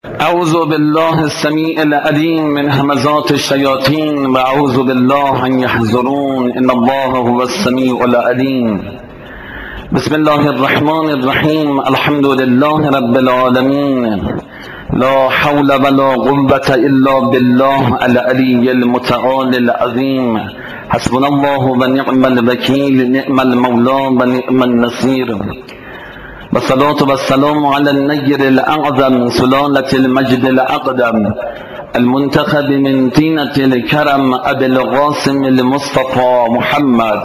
اعوذ بالله السمیع العلیم من همزات الشیاطین و اعوذ بالله ان یحضرون ان الله هو السمیع العلیم. بسم الله الرحمن الرحیم. الحمد لله رب العالمین. لا حول ولا قوة الا بالله العلی المتعال العظیم. حسبنا الله و نعم الوکیل، نعم المولا و نعم النصیر. والصلاة والسلام على النير الأعظم سلالة المجد الأقدم المنتخب من طينة الكرم أبي القاسم المصطفى محمد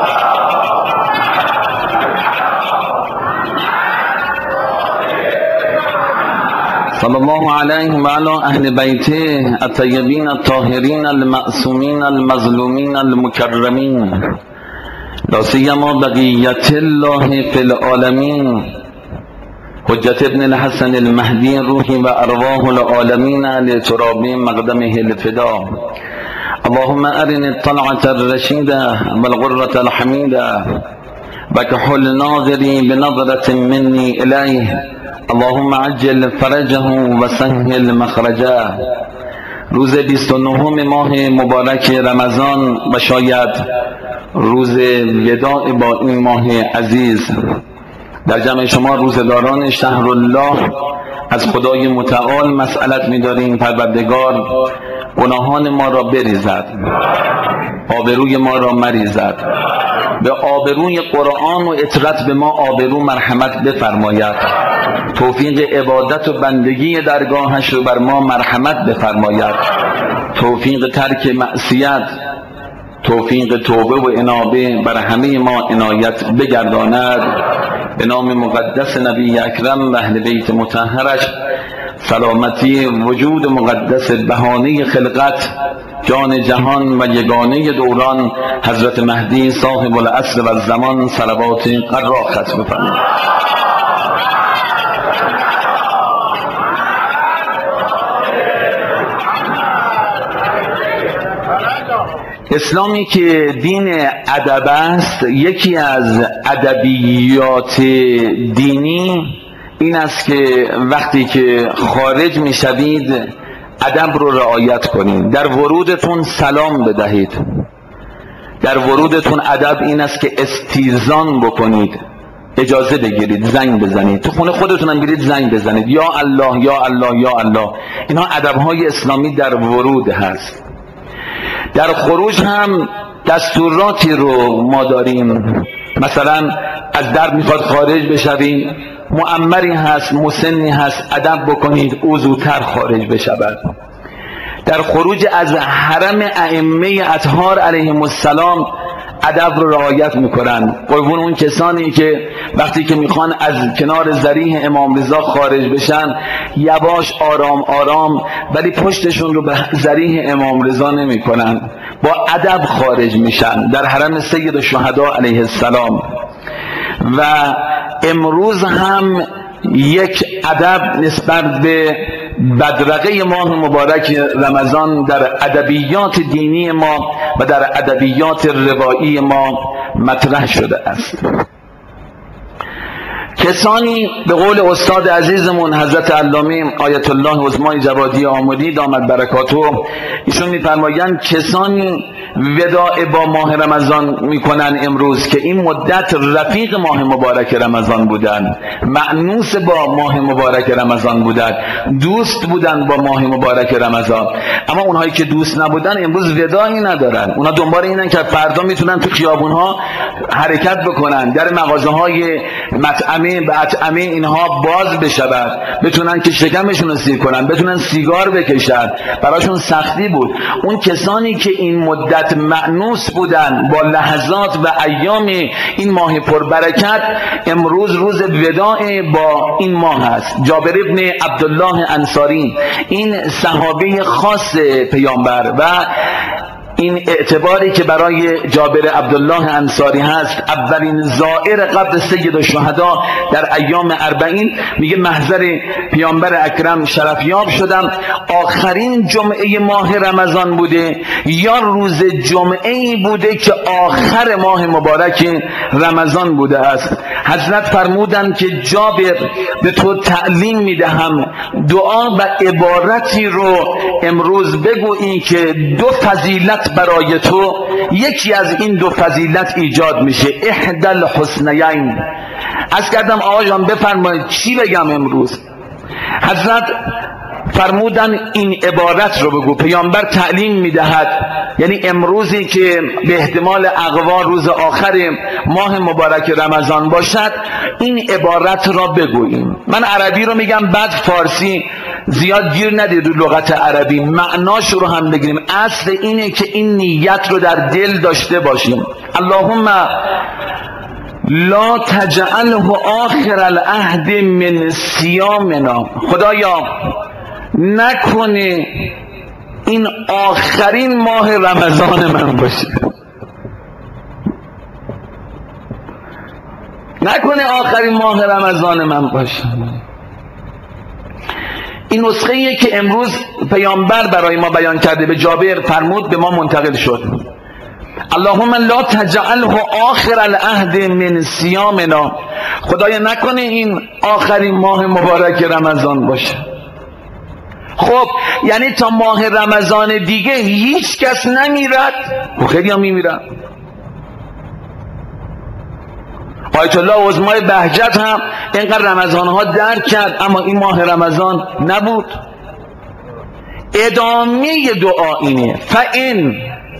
صلى الله عليه وعلى أهل بيته الطيبين الطاهرين المعصومين المظلومين المكرمين، لا سيما بقية الله في العالمين حجة ابن الحسن المهدي روحي وأرواح العالمين لتراب مقدمه الفداء. اللهم أرني الطلعة الرشيدة والغرة الحميدة وكحل ناظري بنظرة مني إليه. اللهم عجل فرجه وسهل مخرجه. روز 29 ماه مبارک رمضان و شاید روز وداع با این ماه عزیز، در جمع شما روزداران شهر الله از خدای متعال مسئلت می‌داریم پروردگار گناهان ما را بریزد، آبروی ما را مریزد، به آبروی قرآن و اطرت به ما آبرو مرحمت بفرماید، توفیق عبادت و بندگی درگاهش رو بر ما مرحمت بفرماید، توفیق ترک معصیت، توفیق توبه و انابه بر همه ما عنایت بگرداند. به نام مقدس نبی اکرم و اهل بیت مطهرش، سلامتی وجود مقدس بهانه خلقت، جان جهان و یگانه دوران حضرت مهدی صاحب العصر و الزمان صلوات قرا ختم فرمایید. اسلامی که دین ادب است، یکی از ادبیات دینی این است که وقتی که خارج می شوید ادب رو رعایت کنید، در ورودتون سلام بدهید، در ورودتون ادب این است که استیزان بکنید، اجازه بگیرید، زنگ بزنید، تو خونه خودتون هم برید زنگ بزنید، یا الله یا الله یا الله. اینها ادب‌های اسلامی در ورود هست. در خروج هم دستوراتی رو ما داریم، مثلا از در میخواد خارج بشویم، معمری هست، مسنی هست، ادب بکنید او زودتر خارج بشود. در خروج از حرم ائمه اطهار علیهم السلام ادب رو رعایت میکنن. قربون اون کسانی که وقتی که میخوان از کنار ذریح امام رضا خارج بشن یواش آرام آرام، ولی پشتشون رو به ذریح امام رضا نمیکنن، با ادب خارج میشن در حرم سید الشهدا علیه السلام. و امروز هم یک ادب نسبت به بدرقه ماه مبارک رمضان در ادبیات دینی ما و در ادبیات روایی ما مطرح شده است. کسانی به قول استاد عزیزمون حضرت علامه آیت الله عظمای جوادی آمدی دامت برکاته، ایشون میفرمایند کسانی وداع با ماه رمضان میکنن امروز که این مدت رفیق ماه مبارک رمضان بودن، مأنوس با ماه مبارک رمضان بودن، دوست بودن با ماه مبارک رمضان، اما اونهایی که دوست نبودن امروز وداعی ندارن. اونا دنبال اینن که فردا میتونن تو خیابونها حرکت بکنن، در مغازه های مطعمه به اطعمه اینها باز بشود، بتونن که شکمشون رو سیر کنن، بتونن سیگار بکشن، براشون سختی بود. اون کسانی که این مدت مأنوس بودن با لحظات و ایام این ماه پربرکت، امروز روز وداع با این ماه است. جابر ابن عبدالله انصاری، این صحابه خاص پیامبر و این اعتباری که برای جابر عبدالله انصاری هست، اولین زائر قبر سید الشهدا در ایام 40، میگه محضر پیامبر اکرم شرفیاب شدم، آخرین جمعه ماه رمضان بوده یا روز جمعه بوده که آخر ماه مبارک رمضان بوده است. حضرت فرمودند که جابر به تو تعلیم میدهم دعا و عبارتی رو امروز بگویی که دو فضیلت برای تو، یکی از این دو فضیلت ایجاد میشه، احدی الحسنیین. از کردم آقا جان بفرمایید چی بگم امروز؟ حضرت فرمودن این عبارت رو بگو. پیامبر تعلیم میدهد، یعنی امروزی که به احتمال اقوا روز آخر ماه مبارک رمضان باشد، این عبارت را بگوییم. من عربی رو میگم، بعد فارسی زیاد گیر ندید رو لغت عربی، معناش رو هم بگیریم. اصل اینه که این نیت رو در دل داشته باشیم. اللهم لا تجعله آخر العهد من صیامنا. خدایا نکنه این آخرین ماه رمضان من باشه، نکنه آخرین ماه رمضان من باشه. این نسخه‌ایه که امروز پیامبر برای ما بیان کرده، به جابر فرمود، به ما منتقل شد. اللهم لا تجعله آخر العهد من صیامنا. خدایا نکنه این آخرین ماه مبارک رمضان باشه. خب یعنی تا ماه رمضان دیگه هیچ کس نمیرد؟ خیلی هم میمیرن. آیت الله عظمای بهجت هم اینقدر رمضان ها درک کرد، اما این ماه رمضان نبود. ادامه دعا اینه. فإن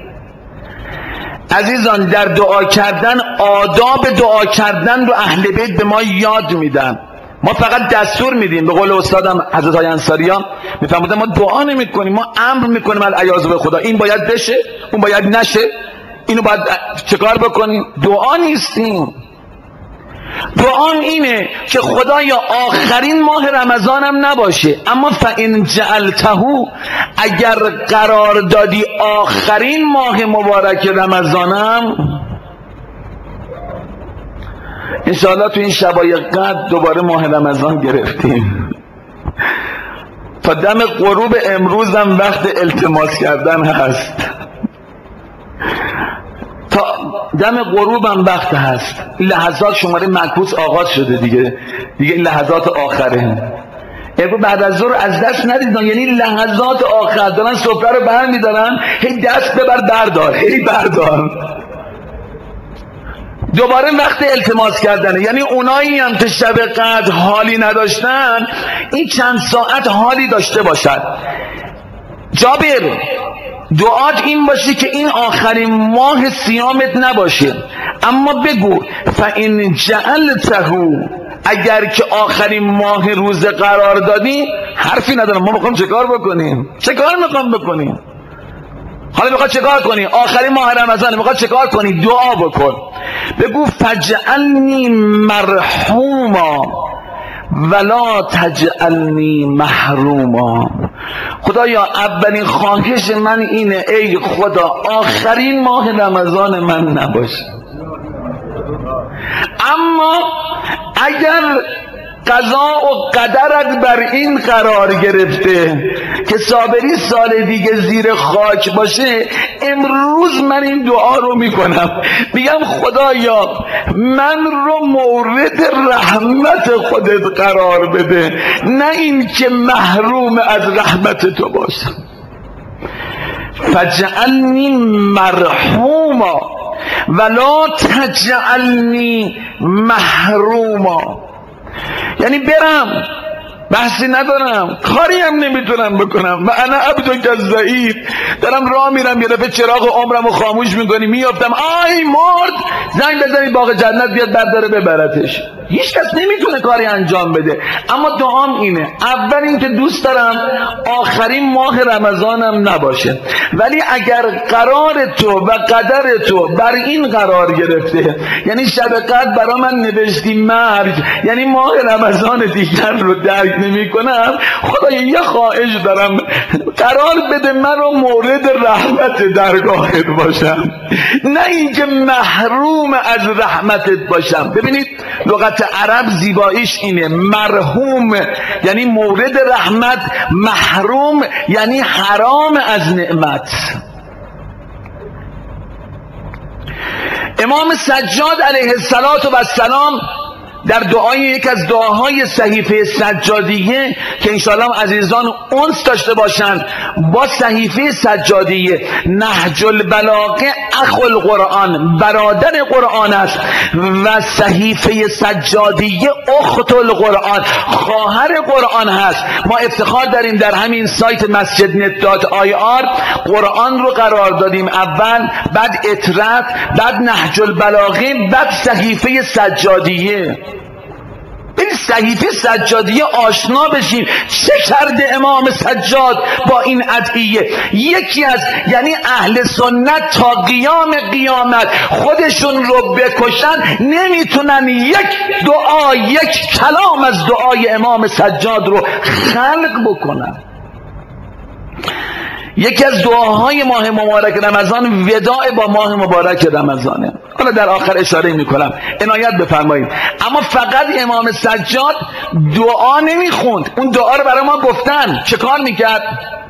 عزیزان، در دعا کردن آداب دعا کردن رو اهل بیت به ما یاد میدن. ما فقط دستور میدیم. به قول استادم حضرت های انصاریان میفرمودن ما دعا نمی کنیم، ما امر میکنیم العیاذ به خدا، این باید بشه، اون باید نشه، اینو باید چکار بکنیم. دعا نیستیم. دعا اینه که خدایا آخرین ماه رمضانم نباشه، اما فإن جعلته، اگر قرار دادی آخرین ماه مبارک رمضانم، انشاءالله تو این شبای قدر دوباره ماه رمضان گرفتیم. تا دم غروب امروزم وقت التماس کردن هست، تا دم غروبم وقت هست. این لحظات شماره معکوس آغاز شده دیگه این لحظات آخره. بعد از ظهر از دست ندیدن، یعنی لحظات آخر دارن سفره رو برمی‌دارن، هی دست ببر بردار، هی بردار. دوباره وقت التماس کردنه. یعنی اونایی هم که شب قدر حالی نداشتن، این چند ساعت حالی داشته باشد. جابر دعات این باشه که این آخرین ماه صیامت نباشه، اما بگو فإن جعلته، اگر که آخرین ماه روز قرار دادی، حرفی ندارم. ما میخوام چه کار بکنیم؟ چه کار میخوام بکنیم؟ حالا میخواد چه کار کنی؟ آخرین ماه رمضان میخواد چه کار کنی؟ دعا بکن. بگو فجعلنی مرحوما ولا تجعلنی محروما. خدایا اولین خواهش من اینه، ای خدا آخرین ماه رمضان من نباشه، اما اگر قضا و قدرت بر این قرار گرفته که صابری سال دیگه زیر خاک باشه، امروز من این دعا رو میکنم، میگم خدایا من رو مورد رحمت خودت قرار بده، نه این که محروم از رحمت تو باشم. فجعلنی مرحوما ولا تجعلنی محروما. یعنی برم بحثی ندارم، کاری هم نمیتونم بکنم، و انا عبدک الضعیف، دارم راه میرم یه دفعه چراغ عمرمو خاموش میکنی، میافتم آی مرد، زنگ بزنی باغ جنت بیاد برداره ببرتش. هیچ کس نمیتونه کاری انجام بده. اما دعام اینه، اول این که دوست دارم آخرین ماه رمضانم نباشه، ولی اگر قرار تو و قدر تو بر این قرار گرفته، یعنی شب قدر برا من نوشتی مرگ، یعنی ماه رمضان دیگر رو درک نمی کنم، خدایا یه خواهش دارم، قرار بده من رو مورد رحمت درگاهت باشم، نه اینکه محروم از رحمتت باشم. ببینید لغت عرب زیباییش اینه، مرحوم یعنی مورد رحمت، محروم یعنی حرام از نعمت. امام سجاد علیه السلام در دعای یک از دعاهای صحیفه سجادیه که انشاءالله عزیزان انس داشته باشند با صحیفه سجادیه، نهج البلاغه اخو القرآن، برادر قرآن است، و صحیفه سجادیه اخت القرآن، خواهر قرآن هست. ما افتخار داریم در همین سایت masjidnet.ir قرآن رو قرار دادیم اول، بعد اطرت، بعد نهج البلاغه، بعد صحیفه سجادیه. این صحیفه سجادیه آشنا بشیم چه کرده امام سجاد با این ادعیه. یکی از یعنی اهل سنت تا قیام قیامت خودشون رو بکشن نمیتونن یک دعا، یک کلام از دعای امام سجاد رو خلق بکنن. یکی از دعاهای ماه مبارک رمضان وداع با ماه مبارک رمضانه. حالا در آخر اشاره میکنم، عنایت بفرمایید. اما فقط امام سجاد دعا نمیخوند، اون دعا رو برای ما گفتن. چه کار میکرد؟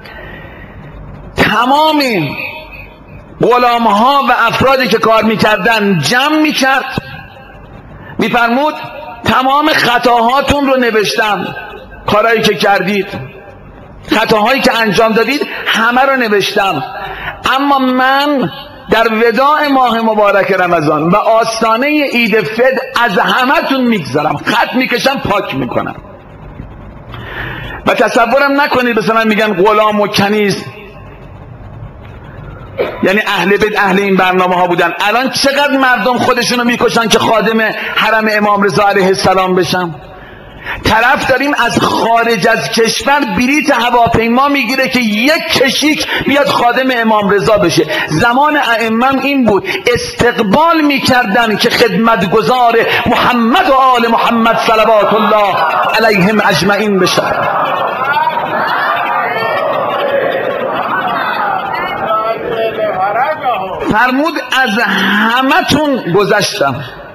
تمام غلامها و افرادی که کار میکردن جمع میکرد، میفرمود تمام خطاهاتون رو نوشتم، کارهایی که کردید، خطاهایی که انجام دادید همه رو نوشتم، اما من در وداع ماه مبارک رمضان و آستانه عید فطر از همتون میگذرم، خط میکشم، پاک میکنم. و تصورم نکنید مثلا میگن غلام و کنیز، یعنی اهل بیت اهل این برنامه ها بودن. الان چقدر مردم خودشونو میکشن که خادم حرم امام رضا علیه السلام بشن. طرف داریم از خارج از کشور بلیط هواپیما میگیره که یک کشیک بیاد خادم امام رضا بشه. زمان ائمه این بود، استقبال میکردن که خدمتگزار محمد و آل محمد صلوات الله علیهم اجمعین بشن. فرمود از همتون گذشتم.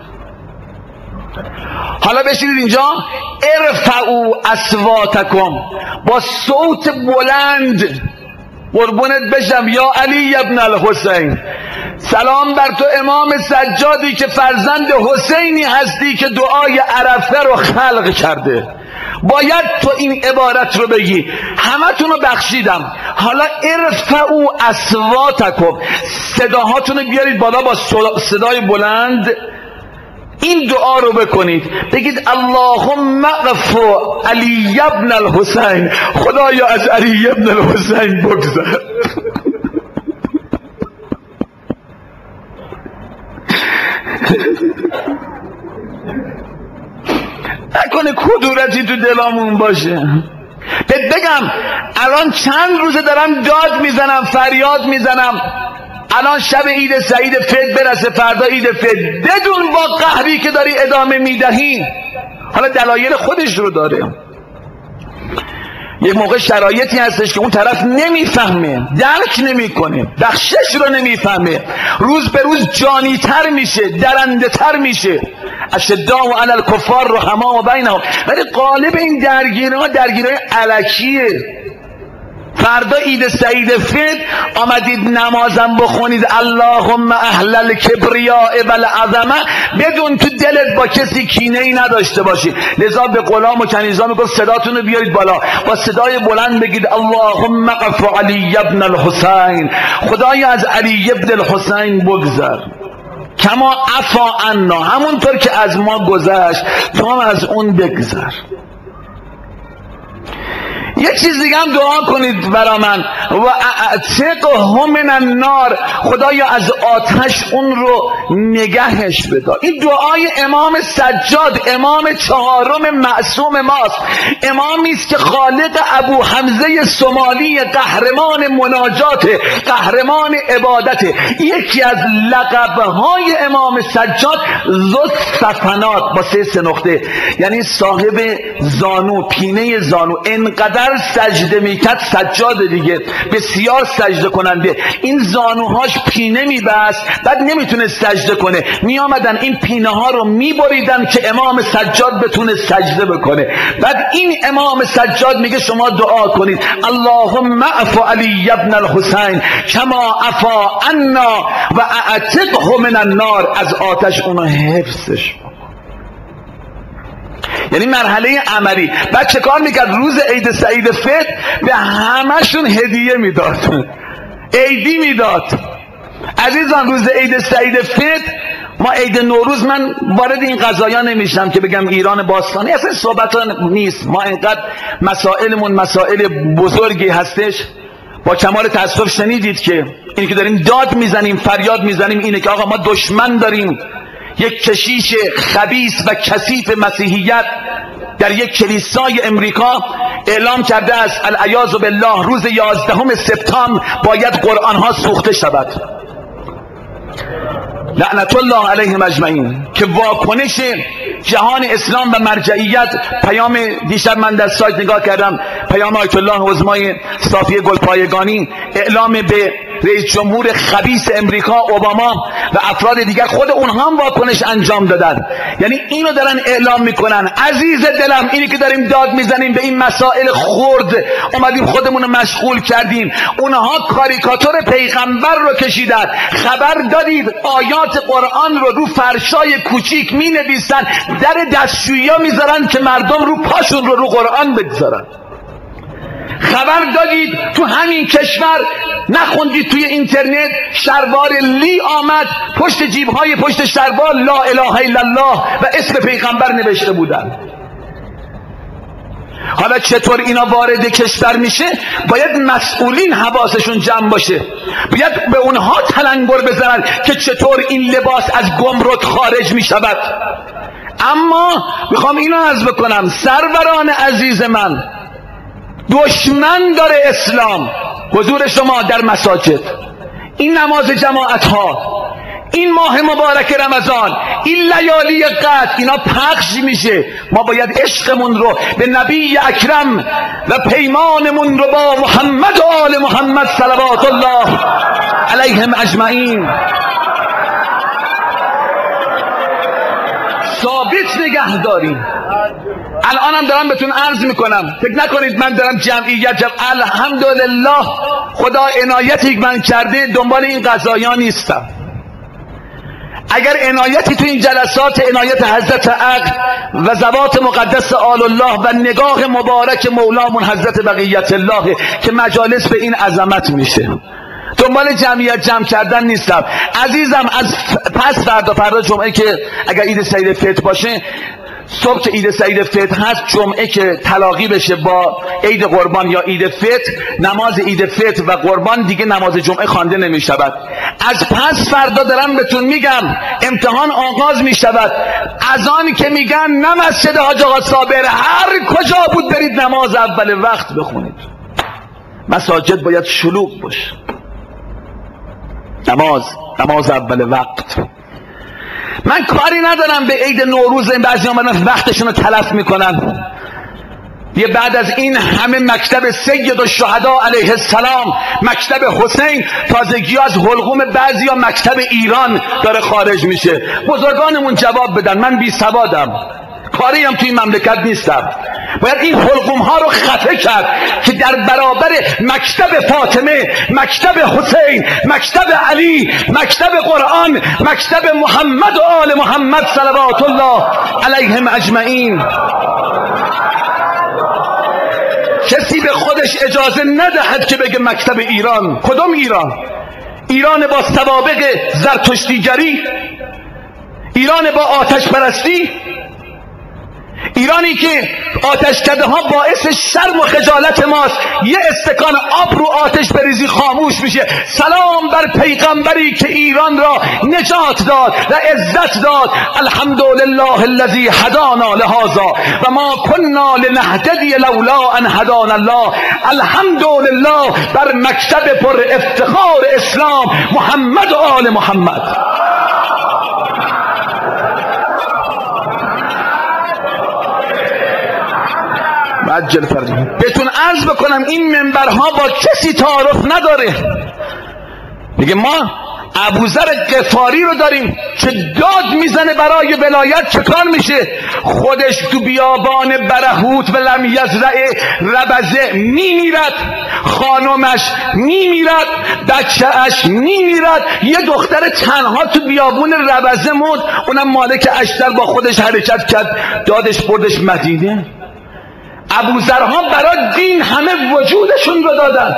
حالا بشینید اینجا، ارفعوا اصواتکم، با صوت بلند قربونت بشم یا علی ابن الحسین، سلام بر تو امام سجادی که فرزند حسینی هستی که دعای عرفه رو خلق کرده. باید تو این عبارت رو بگی، همتون رو بخشیدم. حالا ارفعوا اصواتکم، صداهاتون رو بیارید بالا با صدای بلند، این دعا رو بکنید، بگید اللهم اغفر علی ابن الحسین، خدایا از علی ابن الحسین بگذر. نکنه کدورتی تو دلامون باشه. بگم الان چند روزه دارم داد میزنم، فریاد میزنم، الان شب عید سعید فطر برسه، فردا عید فطر، بدون با قهری که داری ادامه میدهی. حالا دلایل خودش رو داره. یک موقع شرایطی هستش که اون طرف نمیفهمه، درک نمیکنه، بخشش رو نمیفهمه، روز به روز جانی تر میشه، درنده تر میشه. اشداء علی الکفار رحماء بینهم، ولی غالب این درگیری‌ها درگیری‌های الکیه. فردا عید سعید فطر آمدید نمازم بخونید اللهم اهل الکبریاء والعظمه، بدون تو دلت با کسی کینه ای نداشته باشی. لذا به غلام و کنیزان میگفت صداتون رو بیارید بالا، با صدای بلند بگید اللهم اغفر علی ابن الحسین، خدایا از علی ابن الحسین بگذر، کما عفا عنا، همونطور که از ما گذشت تو هم از اون بگذر. یک چیز دیگه هم دعا کنید برا من، و اعتقهم من النار، خدایا از آتش اون رو نگهش بدار. این دعای امام سجاد، امام چهارم معصوم ماست، امامی است که خالق ابو حمزه سومالی، قهرمان مناجات، قهرمان عبادت. یکی از لقب‌های امام سجاد ذوالسفنات با 3 نقطه، یعنی صاحب زانو، پینه زانو. انقدر سجده میکرد سجاد دیگه، بسیار سجده کننده، این زانوهاش پینه میبست، بعد نمیتونه سجده کنه، میامدن این پینه ها رو میبریدن که امام سجاد بتونه سجده بکنه. بعد این امام سجاد میگه شما دعا کنید اللهم اعف علی ابن الحسین کما عفا عنا و اعتقه من النار، از آتش اونو حفظش. یعنی مرحله عملی. بعد چه کار میکرد؟ روز عید سعید فطر به همشون هدیه میداد، عیدی میداد. عزیزان روز عید سعید فطر، ما عید نوروز، من وارد این قضایا نمیشم که بگم ایران باستانی، اصلا صحبت نیست. ما اینقدر مسائلمون مسائل بزرگی هستش. با کمال تاسف شنیدید که اینی که داریم داد میزنیم، فریاد میزنیم اینه که آقا ما دشمن داریم. یک کشیش خبیث و کثیف مسیحیت در یک کلیسای امریکا اعلام کرده است العیاذ بالله روز 11 سپتامبر باید قرآن ها سوخته شود، لعنت الله علیهم اجمعین، که واکنش جهان اسلام و مرجعیت. پیام دیشب من در سایت نگاه کردم، پیام آیت الله عظمای صافی گلپایگانی اعلام به رئیس جمهور خبیث امریکا اوباما و افراد دیگر، خود اونها هم واکنش انجام دادن. یعنی اینو دارن اعلام میکنن. عزیز دلم، اینی که داریم داد میزنیم به این مسائل خرد، اومدیم خودمون رو مشغول کردیم. اونها کاریکاتور پیغمبر رو کشیدن. خبر دادید آیات قرآن رو فرشای کوچیک می نویسن، در دستشویی ها میذارن که مردم رو پاشون رو قرآن بگذارن. خبر دادید تو همین کشور، نخوندید توی اینترنت، شلوار لی آمد پشت جیبهای پشت شلوار لا اله الا الله و اسم پیغمبر نوشته بودن. حالا چطور اینا وارد کشور میشه؟ باید مسئولین حواسشون جمع باشه، باید به اونها تلنگر بزنن که چطور این لباس از گمرک خارج میشود. اما میخوام اینو عرض بکنم، سروران عزیز من، دشمن داره اسلام. حضور شما در مساجد، این نماز جماعت ها، این ماه مبارک رمضان، این لیالی قدر، اینا پخش میشه. ما باید عشقمون رو به نبی اکرم و پیمانمون رو با محمد و آل محمد صلوات الله علیهم اجمعین ثابت نگه داریم. الانم دارم بهتون عرض میکنم، فکر نکنید من دارم جمعیت الحمدلله خدا عنایتی من کرده دنبال این قضایا نیستم. اگر عنایتی تو این جلسات، عنایت حضرت عقل و ذوات مقدس آل الله و نگاه مبارک مولامون حضرت بقیت الله که مجالس به این عظمت میشه، دنبال جمعیت جمع کردن نیستم. عزیزم، از پس فردا جمعه که اگر عید سعید فطر باشه، صبح که عید سعید فطر هست، جمعه که تلاقی بشه با عید قربان یا عید فطر، نماز عید فطر و قربان دیگه نماز جمعه خوانده نمی شود. از پس فردا دارم بهتون میگم امتحان آغاز می شود. از آن که میگن نه مسجد حاج آقا صابر، هر کجا بود برید نماز اول وقت بخونید. مساجد باید شلوغ باشه، نماز اول وقت. من کاری ندارم به عید نوروز این بعضی آمدن وقتشون رو تلف میکنن. یه بعد از این همه مکتب سید الشهدا علیه السلام، مکتب حسین، تازگی از حلقوم بعضی ها مکتب ایران داره خارج میشه. بزرگانمون جواب بدن، من بی سوادم، کاری هم توی این مملکت نیستم. باید این حلقوم ها رو خفه کرد که در برابر مکتب فاطمه، مکتب حسین، مکتب علی، مکتب قرآن، مکتب محمد و آل محمد صلوات الله علیهم اجمعین، کسی به خودش اجازه ندهد که بگه مکتب ایران. کدوم ایران؟ ایران با سوابق زرتشتیگری؟ ایران با آتش پرستی؟ ایرانی که آتشکده ها باعث شرم و خجالت ماست، یه استکان آب رو آتش بریزی خاموش میشه. سلام بر پیغمبری که ایران را نجات داد و عزت داد. الحمدلله الذی هدانا لهذا و ما كنا لنهتدی لولا ان هدانا الله. الحمدلله بر مکتب پر افتخار اسلام، محمد و آل محمد. عجل فرمی. بهتون عرض بکنم این منبرها با کسی تعارف نداره. میگه ما ابوذر غفاری رو داریم که داد میزنه برای ولایت، چه کار میشه؟ خودش تو بیابان برهوت و لم یزرع ربزه میمیرد، خانمش میمیرد، بچه‌اش میمیرد، یه دختر تنها تو بیابون ربزه موند، اونم مالک اشتر با خودش حرکت کرد، دادش بردش مدینه. ابوذرها برای دین همه وجودشون رو دادن.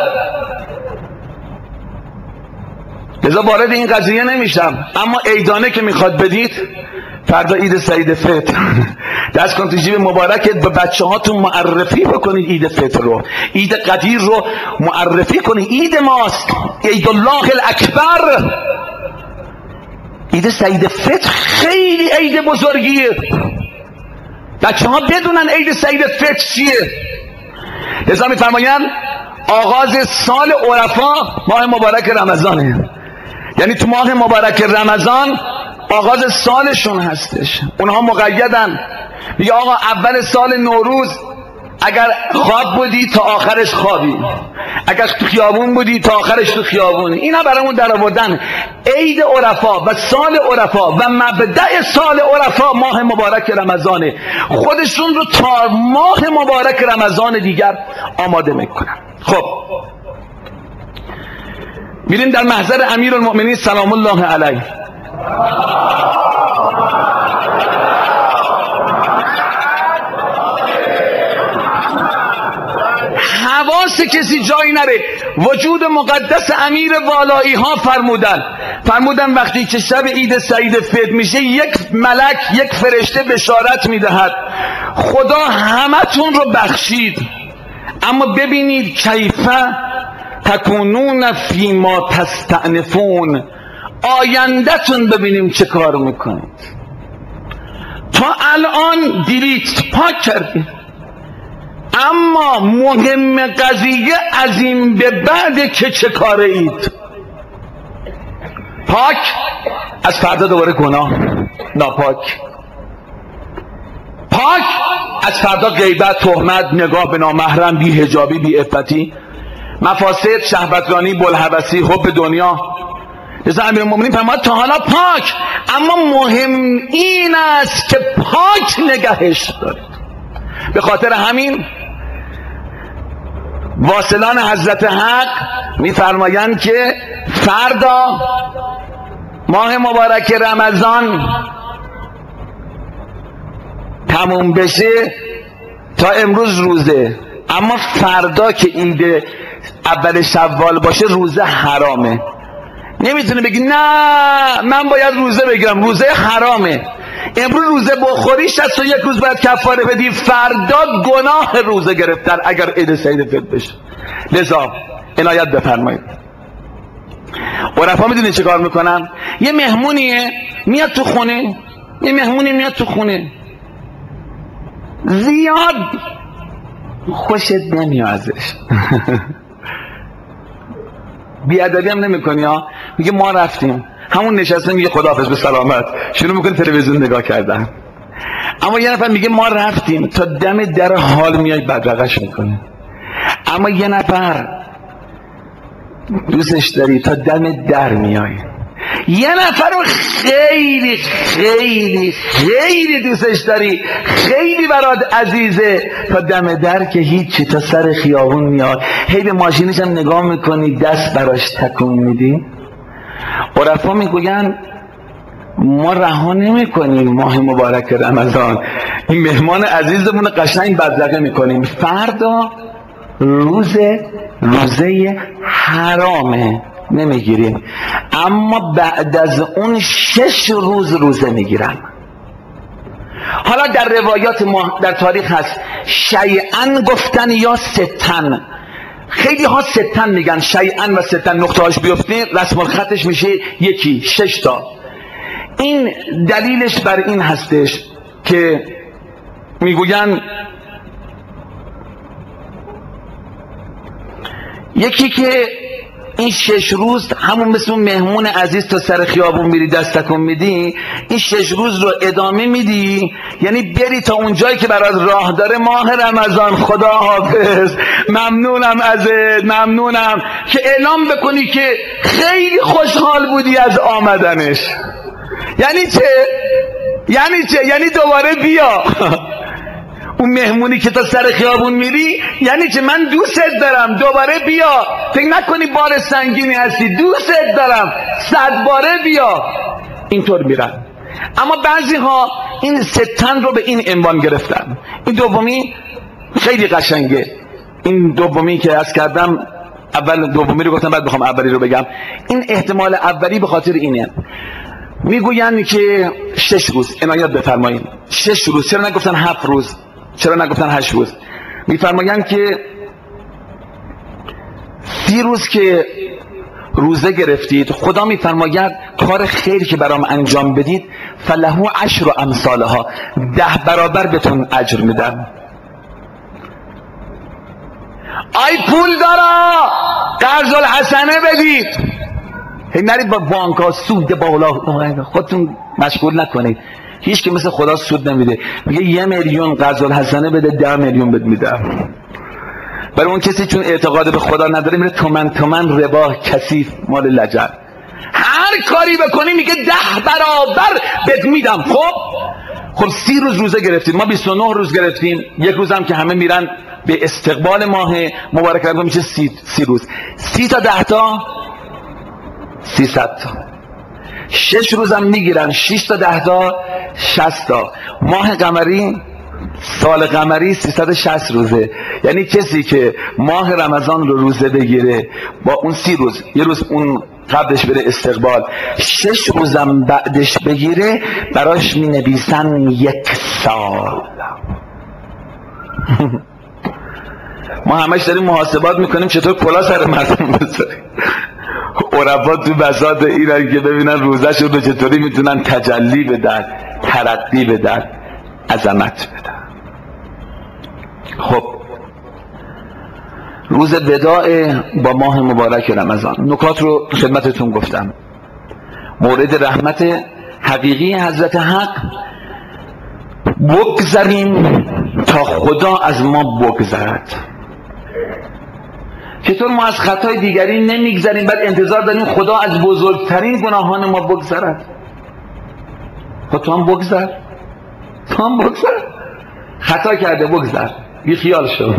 لذا وارد این قضیه نمیشم، اما عیدانه که میخواد بدید، فردا عید سعید فطر، دست کن تو جیب مبارکت، به بچه هاتون معرفی بکنید عید فطر رو، عید قدیر رو معرفی کنید. عید ماست، عید الله الاکبر. عید سعید فطر خیلی عید بزرگیه، بچه ها بدونن عید سعید فطر چیه. لذا میفرمایند آغاز سال عرفا ماه مبارک رمضانه، یعنی تو ماه مبارک رمضان آغاز سالشون هستش. اونها مقیدن، میگه آقا اول سال نوروز اگر خواب بودی تا آخرش خوابی، اگر تو خیابون بودی تا آخرش تو خیابونی. اینا برامون در آوردن عید عرفا و سال عرفا و مبدأ سال عرفا ماه مبارک رمضانه. خودشون رو تا ماه مبارک رمضان دیگر آماده میکنن. خب میریم در محضر امیرالمؤمنین سلام الله علیه. حواس کسی جایی نره. وجود مقدس امیر والایی ها فرمودن وقتی که شب عید سعید فطر میشه، یک ملک، یک فرشته بشارت میدهد خدا همتون رو بخشید، اما ببینید کیفه تکونون فیما تستأنفون، آینده‌تون ببینیم چه کار میکنید. تا الان دیلیت پاک کردید، اما مهم قضیه از این به بعد که چه کاره اید. پاک از فردا دوباره گناه، ناپاک. پاک از فردا غیبت، تهمت، نگاه به نامحرم، بی حجابی، بی عفتی، مفاسد، شهوترانی، بلهوسی، حب دنیا. لذا امیرالمؤمنین فرمود تا حالا پاک، اما مهم این است که پاک نگهش دارید. به خاطر همین واصلان حضرت حق میفرمایند که فردا ماه مبارک رمضان تموم بشه، تا امروز روزه، اما فردا که عید اول شوال باشه روزه حرامه. نمیتونه بگی نه من باید روزه بگیرم، روزه حرامه. امروز روزه بخوری 61 روز باید کفاره بدی، فردا گناه روزه گرفتن اگر عید سعید فطر بشه. لذا عنایت بفرمایید. عرفا میدونی چه کار میکنن؟ یه مهمونیه میاد تو خونه، یه مهمونی میاد تو خونه، زیاد خوشت نمیاد ازش بیادبی هم نمی کنی ها. میگه ما رفتیم، همون نشسته میگه خداحافظ به سلامت، شروع میکنه تلویزیون نگاه کردن. اما یه نفر میگه ما رفتیم، تا دم در حال میای بدرقش میکنه. اما یه نفر دوستش داری تا دم در میای. یه نفر رو خیلی خیلی خیلی دوستش داری، خیلی برات عزیزه، تا دم در که هیچی، تا سر خیابون میاد، هی به ماشینش هم نگاه میکنی، دست براش تکون میدی. عرفا میگوین ما رها نمی کنیم ماه مبارک رمضان، این مهمان عزیزمون قشنگ بدرقه میکنیم. فردا روزه حرامه، نمیگیریم، اما بعد از اون 6 روز روزه میگیرن. حالا در روایات ما در تاریخ هست شیئا گفتن یا ستن. خیلی ها ستن میگن، شیئا و ستن نقطه هاش بیفته رسم الخطش میشه یکی، 6 تا. این دلیلش بر این هستش که میگوین یکی که این 6 روز همون مثل اون مهمون عزیز تا سر خیابون میری دست تکون میدی، این 6 روز رو ادامه میدی، یعنی بری تا اون جایی که برات راه داره ماه رمضان خدا حافظ، ممنونم ازت، ممنونم، که اعلام بکنی که خیلی خوشحال بودی از آمدنش. یعنی چه؟ یعنی دوباره بیا. اون مهمونی که تا سر خیابون میری یعنی که من دوست دارم، دوباره بیا، فکر نکنی بار سنگینی هستی، دوست دارم، 100 باره بیا. اینطور میرن. اما بعضی ها این ستن رو به این عنوان گرفتن. این دومی خیلی قشنگه. این دومی که عرض کردم، اول دومی رو گفتم بعد بخوام اولی رو بگم. این احتمال اولی به خاطر اینه، میگوین که 6 روز، عنایت بفرمایید، 6 روز، چرا نگفتن 7 روز، چرا نگفتن 8 روز؟ میفرمایند که 30 روز که روزه گرفتید، خدا میفرماید کار خیر که برام انجام بدید فله 10 امثالها، 10 برابر بهتون اجر میدم. آی پول دارا قرض الحسنه بدید، نرید با بانک ها سود بالا، خودتون مشغول نکنید. هیچ که مثل خدا سود نمیده، میگه 1 میلیون قرض الحسنه بده، 10 میلیون بهت میدم. برای اون کسی چون اعتقاد به خدا نداره میره تومن ربا کثیف مال لجن، هر کاری بکنی میگه 10 برابر بهت میدم. خب 30 روز روزه گرفتیم، ما 29 روز گرفتیم، یک روز هم که همه میرن به استقبال ماه مبارک رمضان میشه 30 روز، 30 تا 10 تا 300 تا، 6 روز هم میگیرن، 6 تا 10 تا 60 تا. ماه قمری، سال قمری 360 روزه. یعنی کسی که ماه رمضان رو روزه بگیره با اون 30 روز، یه روز اون قبلش بره استقبال، 6 روزم بعدش بگیره، براش می نویسن 1 سال. ما همش داریم محاسبات میکنیم چطور کلا سر مردم بذاریم. عرفا تو بساط ایران که ببینن روزه‌شون رو چطوری میتونن تجلی بدن، ترقی بدن، عظمت بدن. خب روز وداع با ماه مبارک رمضان، نکات رو خدمتتون گفتم. مورد رحمت حقیقی حضرت حق، بگذریم تا خدا از ما بگذرد. چطور ما از خطای دیگری نمیگذریم بعد انتظار داریم خدا از بزرگترین گناهان ما بگذرد؟ خب تو هم بگذر، خطا کرده بگذر، بی خیال شو.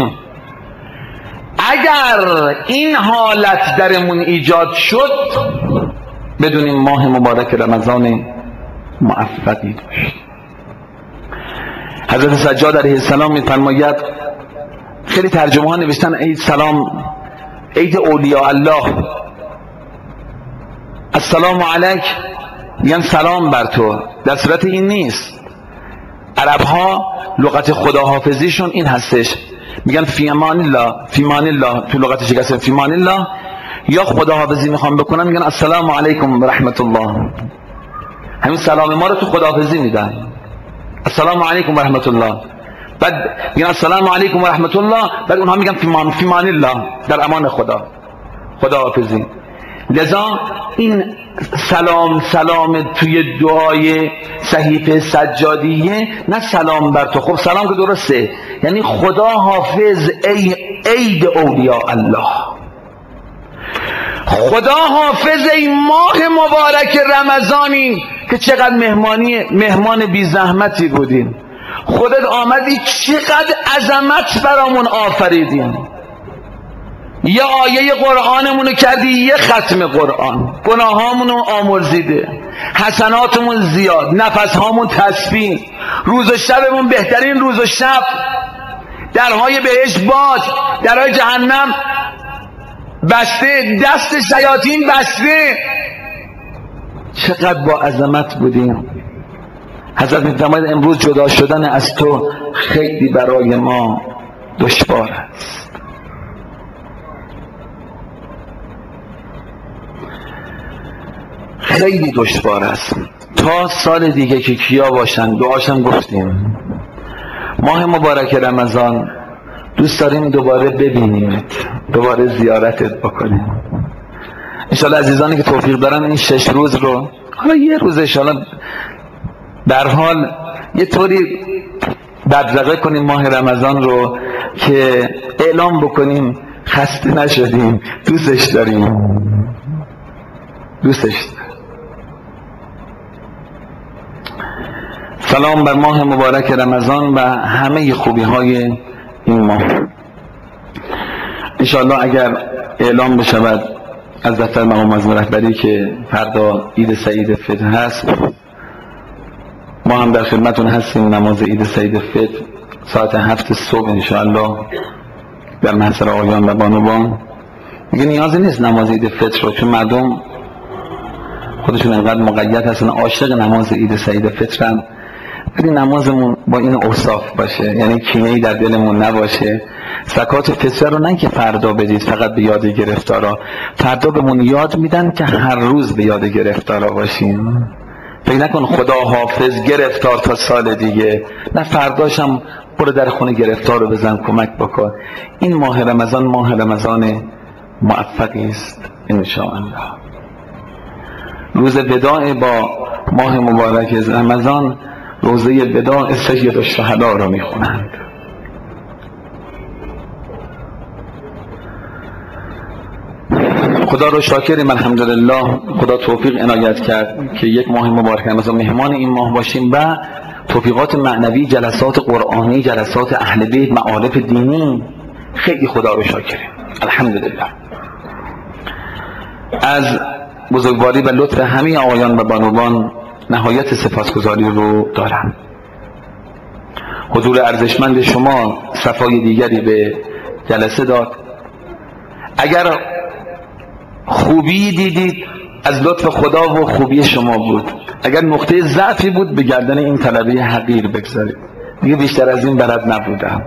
اگر این حالت درمون ایجاد شد بدونیم ماه مبارک رمضان موفقی داشت. حضرت سجاد علیه السلام میفرماید، خیلی ترجمه ها نوشتن عید سلام، عید اولیاء الله، السلام علیک، میگن سلام بر تو، در صورت این نیست. عرب ها لغت خداحافظیشون این هستش، میگن فی امان الله، فی امان الله، تو لغت شکست فی امان الله. یا خداحافظی میخوام بکنن میگن السلام علیکم و رحمت الله، همین سلام ما رو تو خداحافظی میدن، السلام علیکم و رحمت الله. بعد میگن السلام علیکم و رحمت الله، بعد اونها میگن فی امان الله، در امان خدا، خداحافظی. لذا این سلام توی دعای صحیفه سجادیه نه سلام بر تو. خب سلام که درسته، یعنی خدا حافظ ای عید اولیاء الله، خدا حافظ ای ماه مبارک رمضانی که چقدر مهمان بی زحمتی بودیم، خودت آمدی چقدر عظمت برامون آفریدین، یه آیه قرآنمونو کردی یه ختم قرآن، گناهامونو آمرزیده، حسناتمون زیاد، نفسهامون تسبیح، روز و شبمون بهترین روز و شب، درهای بهشت باز، درهای جهنم بسته، دست شیاطین بسته. چقدر با عظمت بودیم. حضرت می‌فرماید امروز جدا شدن از تو خیلی برای ما دشوار است. خیلی دشوار است. تا سال دیگه که کیا باشن دعاشم گفتیم، ماه مبارک رمضان دوست داریم دوباره ببینیم، دوباره زیارتت بکنیم. انشالله عزیزانی که توفیق دارن این 6 روز رو، حالا یه روز انشالله در حال یه طوری بدرقه کنیم ماه رمضان رو که اعلام بکنیم خسته نشدیم، دوستش داریم، دوستش داریم. سلام بر ماه مبارک رمضان و همه خوبی های این ماه. انشاءالله اگر اعلام بشود از دفتر مقام معظم رهبری که فردا عید سعید فطر هست، ما هم در خدمتون هستیم. نماز عید سعید فطر ساعت 7 صبح انشاءالله در محضر آقایان و بانوان. دیگه نیازی نیست نماز عید فطر رو، چون مردم خودشون انقدر مقید هستن، عاشق نماز عید سعید فطرن. ولی نمازمون با این اوصاف باشه، یعنی کینه‌ای در دلمون نباشه. زکات فطر رو نه که فردا بدید فقط به یاد گرفتارا، فردا بهمون یاد میدن که هر روز به یاد گرفتارا باشیم. فکر نکن خدا حافظ گرفتار تا سال دیگه، نه فرداشم برو در خونه گرفتار رو بزن کمک بکن. این ماه رمضان ماه رمضان موفقی است انشاءالله. روز وداع با ماه مبارک رمضان روزه وداع سید الشهدا را میخونند. خدا رو شاکریم الحمدلله، خدا توفیق عنایت کرد که یک ماه مبارک رمضان مهمان این ماه باشیم و توفیقات معنوی، جلسات قرآنی، جلسات اهل بیت، معارف دینی. خیلی خدا رو شاکریم الحمدلله. از بزرگواری و لطف همه آقایان و بانوان نهایت سپاسگزاری رو دارم. حضور ارزشمند شما صفای دیگری به جلسه داد. اگر خوبی دیدید از لطف خدا و خوبی شما بود، اگر نقطه ضعفی بود به گردن این طلبه حقیر بگذارید. دیگه بیشتر از این بلد نبودم،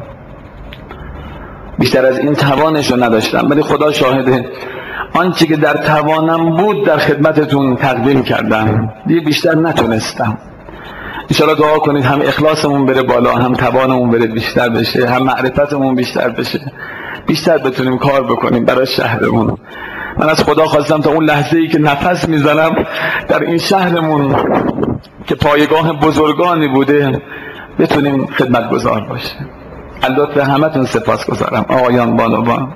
بیشتر از این توانش رو نداشتم، ولی خدا شاهده آنچه که در توانم بود در خدمتتون تقدیم کردم، دیگه بیشتر نتونستم. انشاءالله دعا کنید هم اخلاصمون بره بالا، هم توانمون بره بیشتر بشه، هم معرفتمون بیشتر بشه، بیشتر بتونیم کار بکنیم برای شهرمون. من از خدا خواستم تا اون لحظه‌ای که نفس میزنم در این شهرمون که پایگاه بزرگانی بوده بتونیم خدمتگزار باشیم. البته همتون سپاسگزارم آقایان بانوان.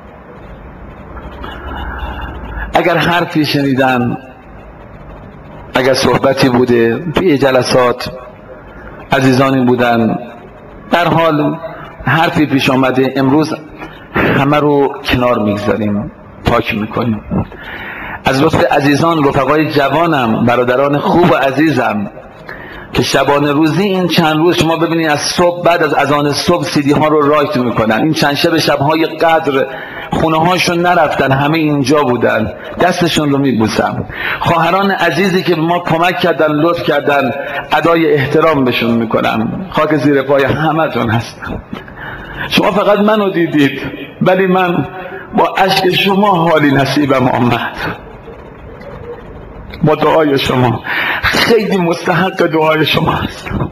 اگر حرفی شنیدن، اگر صحبتی بوده توی جلسات، عزیزانی بودن، در حال حرفی پیش آمده، امروز همه رو کنار میگذاریم، پاک میکنیم. از لطف عزیزان، رفقای جوانم، برادران خوب و عزیزم که شبانه روزی این چند روز شما ببینید از صبح، بعد از اذان صبح سیدی ها رو رایت میکنن. این چند شبهای قدر خونه هاشون نرفتن، همه اینجا بودن، دستشون رو میبوسم. خواهران عزیزی که به ما کمک کردن، لطف کردن، ادای احترام بهشون میکنم. خاک زیر پای همتون هستم. شما فقط منو دیدید، ولی من با اشک شما حالی نصیبم آمد. با دعای شما خیلی مستحق دعای شما هستم،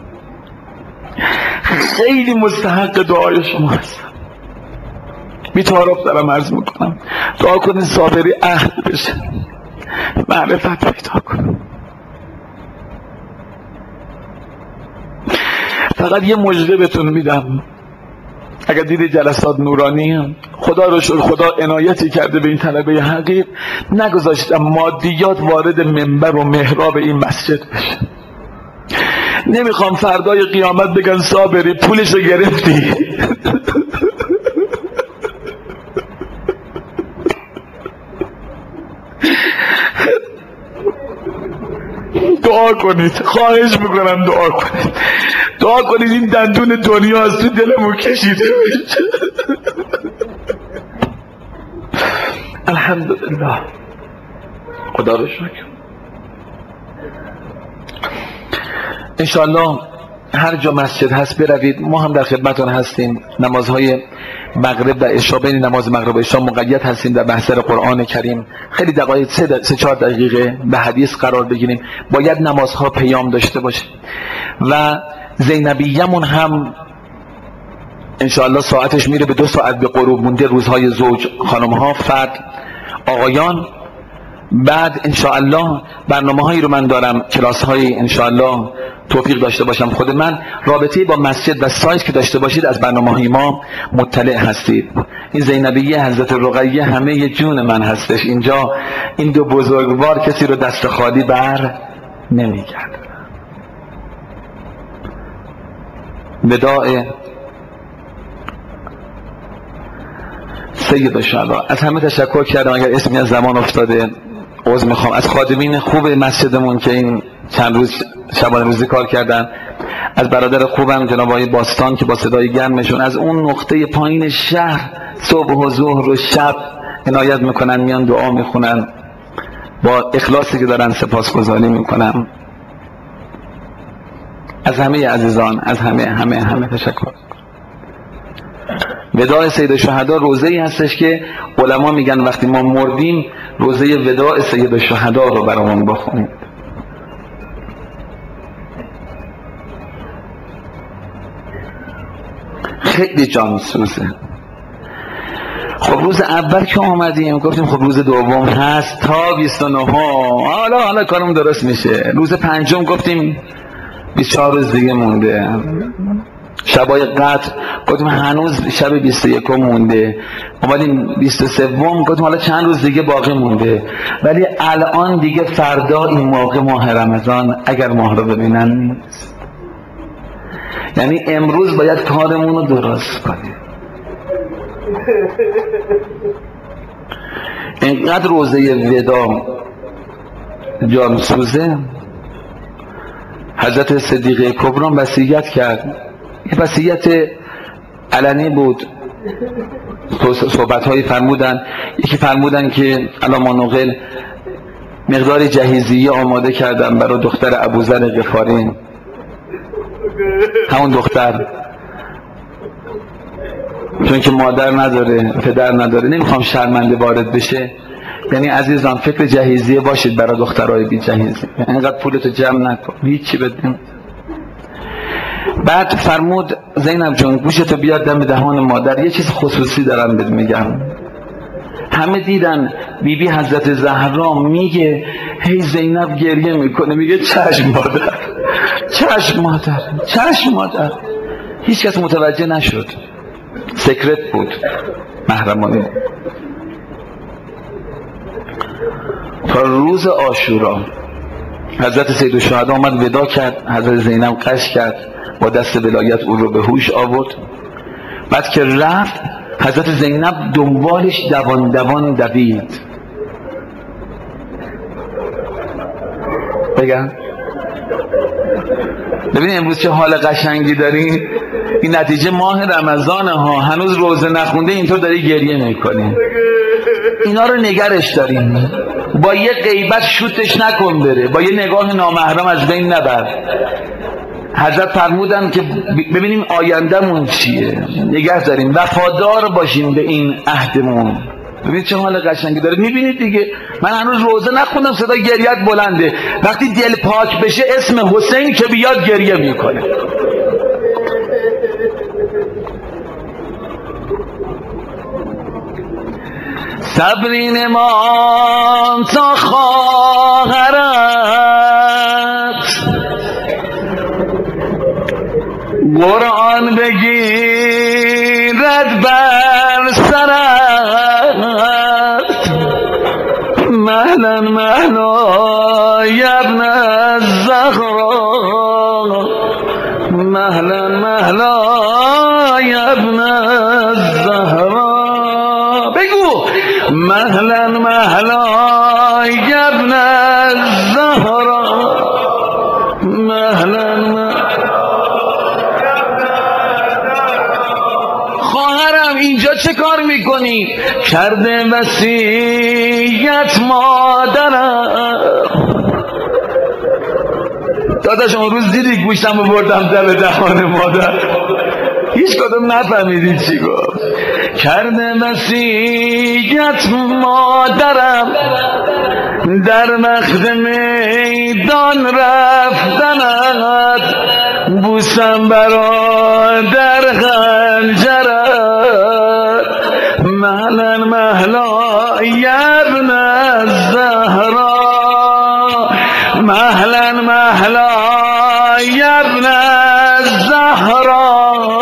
خیلی مستحق دعای شما هستم. بی‌تعارف دارم عرض میکنم، دعا کنید صابری عهد بشه، معرفت پیدا کنم. فقط یه مژده بهتون میدم، اگر دیدی جلسات نورانی، خدا رو شکر خدا عنایتی کرده به این طلبه حقیر، نگذاشتم مادیات وارد منبر و محراب این مسجد بشه. نمیخوام فردای قیامت بگن صابری پولشو گرفتی. دعا کنید، خواهش میکنم دعا کنید، دعا کنید این دندون دنیا از تو دلمو کشیده بشه. الحمدلله، خدا رو شکر. انشاءالله هر جا مسجد هست بروید، ما هم در خدمتتون هستیم. نمازهای مغرب و عشا، بین نماز مغرب و عشا مقید هستیم در محضر قرآن کریم. خیلی دقایق 3-4 دقیقه به حدیث قرار بگیریم. باید نمازها پیام داشته باشه. و زینبیه‌مون هم انشاءالله ساعتش میره به 2 ساعت به غروب مونده، روزهای زوج، خانمها، فرد، آقایان. بعد انشاءالله برنامه هایی رو من دارم، کلاس هایی انشاءالله توفیق داشته باشم خود من، رابطه با مسجد و سایت که داشته باشید از برنامه های ما مطلع هستید. این زینبیه حضرت رقیه همه ی جون من هستش. اینجا این 2 بزرگوار کسی رو دست خالی بر نمیگرد. وداع سید الشهدا. از همه تشکر کردم، اگر اسمی از زمان افتاده عذر میخوام. از خادمین خوب مسجدمون که این چند روز شبانه روزی کار کردن، از برادر خوبم جناب آقای باستان که با صدای گرمشون از اون نقطه پایین شهر صبح و ظهر و شب عنایت میکنن، میان دعا میخونن، با اخلاصی که دارن سپاسگزاری میکنم. از همه عزیزان، از همه تشکر. وداع سید الشهدا روزه‌ای هستش که علما میگن وقتی ما مردیم روزه وداع سید الشهدا رو برامون بخونید. خیلی جان سوزه. خب روز اول که آمدیم گفتیم خب روز دوم هست تا 29 حالا کارم درست میشه. روز پنجم گفتیم 24 روز دیگه مونده. شبای قدر گفتیم هنوز شب 21 مونده. اومدیم 23 گفتیم حالا چند روز دیگه باقی مونده. ولی الان دیگه فردا این موقع ماه رمضان اگر ماه رو ببینن نیست. یعنی امروز باید کارمون رو درست کنیم. اینقدر روزه وداع جانسوزه. حضرت صدیقه کبری وصیت کرد. یه وصیت علنی بود. صحبت‌هایی فرمودن. یکی فرمودن که علاما نقل مقدار جهیزیه آماده کردن برای دختر ابوذر غفاری. همون دختر چون که مادر نداره، پدر نداره، نمیخوام شرمنده وارد بشه. یعنی عزیزان فکر جهیزیه باشید برای دخترای بی جهیزیه. اینقدر پولتو جمع نکن، هیچی بدین. بعد فرمود زینب جون گوشتو بیاد دم دهان مادر، یه چیز خصوصی دارم بهت میگم. همه دیدن بیبی حضرت زهرا میگه هی زینب گریه میکنه، میگه چشم مادر، چشم مادر، چشم مادر. هیچ کس متوجه نشد. سکرت بود، محرمانه. تا روز عاشورا حضرت سید الشهدا آمد ودا کرد. حضرت زینب قش کرد، با دست ولایت او رو به هوش آورد. بعد که رفت حضرت زینب دنبالش دوان دوید. بگم ببینید امروز چه حال قشنگی داریم. این نتیجه ماه رمضانه ها. هنوز روزه نخونده اینطور داری گریه میکنی. اینا رو نگرش داریم. با یه غیبت شوتش نکن بره، با یه نگاه نامحرم از بین نبر. حضرت فرمودن که ببینیم آیندهمون چیه، نگه داریم، وفادار باشیم به این عهدمون. ببینید چه حال قشنگی داره. میبینید دیگه من هنوز روزه نخوندم صدای گریت بلنده. وقتی دل پاک بشه اسم حسین که بیاد گریه میکنه. صبری نمان تا خواهرت قرآن بگیرد بر سرت. مهلا مهلا ابن الزهرا، مهلا مهلا ابن الزهرا. بگو مهلا مهلا ابن الزهرا، مهلا مهلا. خواهرم اینجا چه کار میکنی؟ کرده وصیت مادرم. داداش اون روز دیدی گوشتم رو بردم دل دهان مادر، هیچ کدوم نفهمیدی چی گفت. کرده وصیت مادرم در وقت میدان رفتنت، بوسم برادر خنجرت، مهلا مهلا یبن الزهرا، مهلا مهلا یبن الزهرا.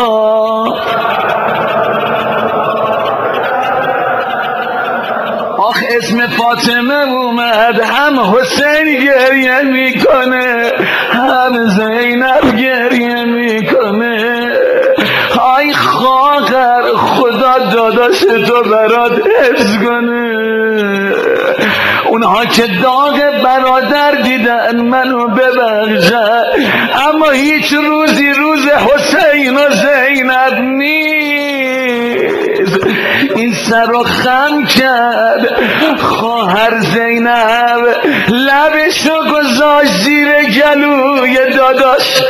آخ اسم فاطمه اومد، هم حسین گریه میکنه هم زینب گریه میکنه. آی خواهر خدا داداش تو برات حفظ کنه. اونها که داغ برادر دیدن منو ببخشن، اما هیچ روزی روز حسین و زینب نیست. این سر و خم کرد خواهر زینب، لبشو گذاشت زیر گلوی داداش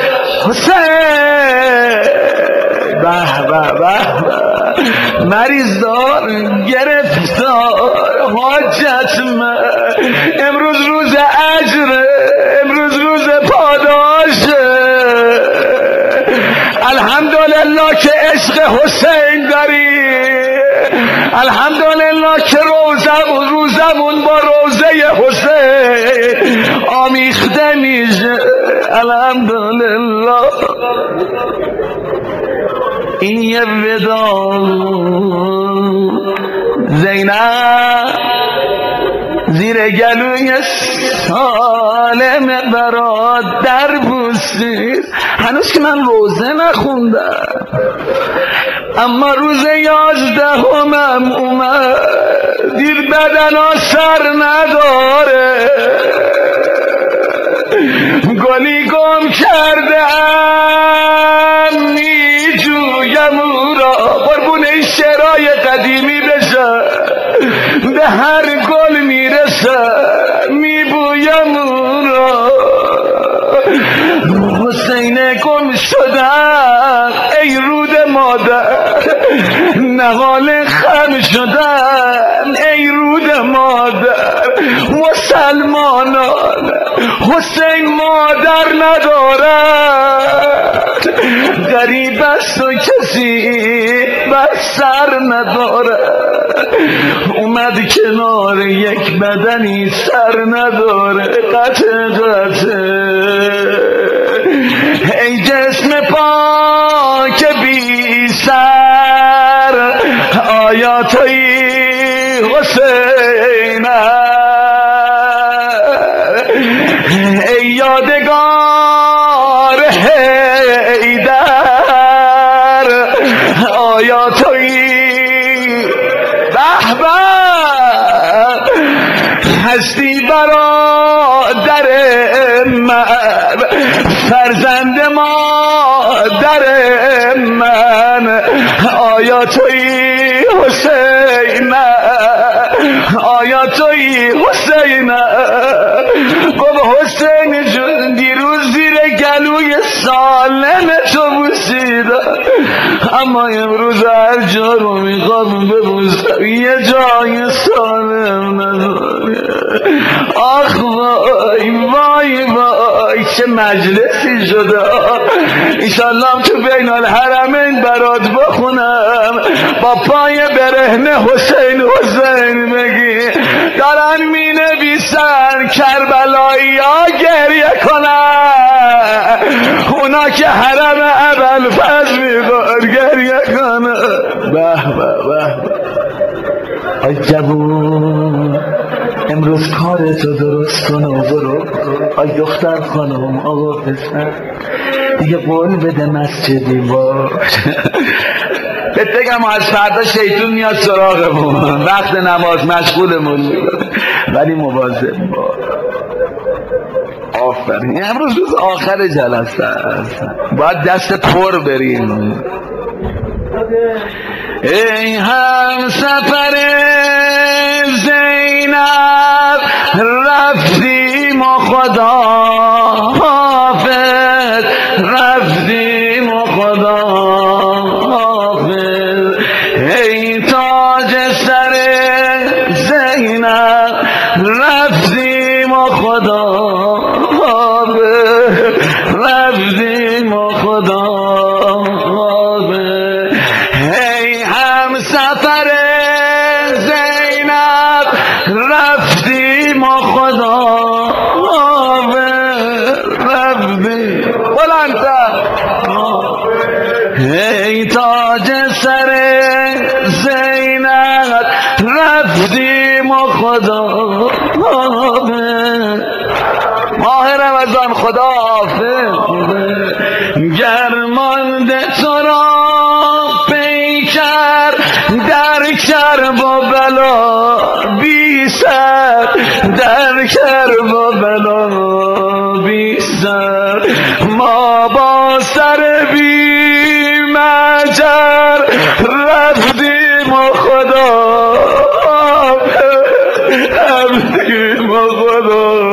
حسین. به به به مریض دار گرفتار حاجت من، امروز روز اجره، امروز روز پاداشه. الحمدلله که عشق حسین داری، الحمدلله که روزمون با روزه حسین آمیخته میشه. الحمدلله. این یه ودا زینب زیر گلوی سالم برادر بوسید. هنوز که من روزه نخوندم، اما روز 11 اومد، دیر بدن ها سر نداره، گلی گم کردم میجویم او را. قربون این شعرهای قدیمی بشه، به هر گل میرسه میبویم او را. حسین گم شدم ای رود مادر، نهال خم شدم ای رود مادر. مسلمانان حسین مادر ندارد، غریب است و کسی بر سر ندارد. اومد کنار یک بدنی سر نداره، قطع قطع. ای جسم پاک بی سر، آیا تویی حسین؟ ای یادگار حیدر، آیا تویی؟ به به هستی برادر من، فرزند مادر من، آیا تویی حسین؟ آیا تویی حسین؟ بابا حسین جون دیروز زیر گلوی سالم تو بوسیدم، اما امروز هر جا رو میخوام ببوسم یه جای سالم نداره. آخ وای وای وای چه مجلسی شده. ایشالله تو بین الحرمین برات بخونم، با پای برهنه حسین حسین بگی. دارن می نویسن کربلایی ها گریه کنن، اونا که حرم ابوالفضل میخواد گریه کنن. به به به ای جوون امروز کارتو درست کن و برو. ای دختر خانم آقا پسر دیگه قول بده مسجدی باش. بهت بگم از فردا شیطون میاد سراغمون، وقت نماز مشغولمون، ولی مواظب باش. آفرین. امروز روز آخر جلسه است، باید دست پر بریم. ای هم سفر زینب رفتیم و خدا حافظ سر زینب رفتیم و خدا رفتیم و خدا هی هم سفر زینب رفتیم و خدا رفتیم بلندتر هی تاج سر زینب رفتیم و خدا ماه رمضان خدا حافظ گرمانده تو را پیکر در کرب و بلا بی سر در کرب و بلا بی سر ما با سر بی مجر رفتیم و خدا رفتیم و خدا